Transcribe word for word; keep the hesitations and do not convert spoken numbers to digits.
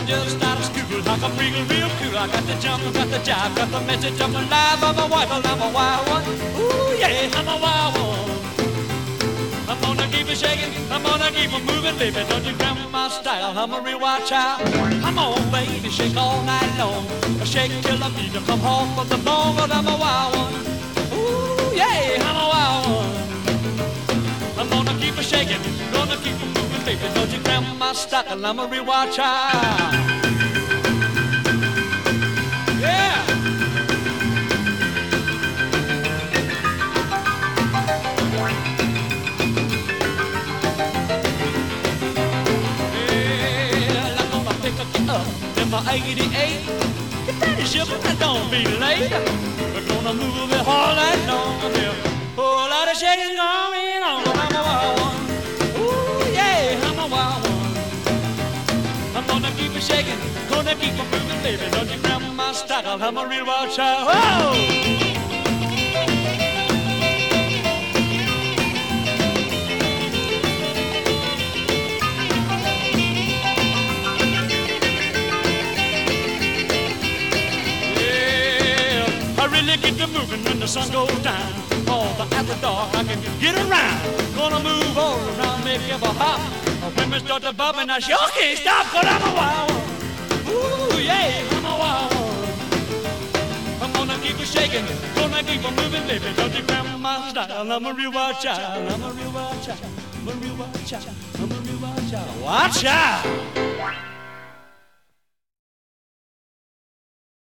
I'm just out of school, like I'm real, real cool. I got the jump, got the jive, got the message, I'm alive. I'm a wild, I'm a wild one. Ooh yeah, I'm a wild one. I'm gonna keep it shaking, I'm gonna keep it moving, baby. Don't you grab my style, I'm a real wild child. Come on, baby, shake all night long. Shake till the beat come home from the bone, but I'm a wild one. Ooh yeah, I'm a wild one. I'm gonna keep it shaking, gonna keep it moving, baby. Don't you grab my style, I'm a real wild child. Yeah. eighty-eight, get that ship and don't be late. We're gonna move it all night long. There's a whole lot of shaking going on. I'm a wild one. Ooh yeah, I'm a wild one. I'm gonna keep it shaking, gonna keep it moving, baby. Don't you grab my style, I'm a real wild child. Whoa! Get to moving when the sun goes down. All the after dark I can get around. Gonna move all around, make you a hop. When we start to bump and I sure can't stop, 'cause I'm a wild one. Ooh yeah, I'm a wild one. I'm gonna keep it shaking, gonna keep it moving, baby. Don't you grab my style, I'm a real wild child. I'm a real wild child, I'm a real wild child, I'm a real wild child. Wild child.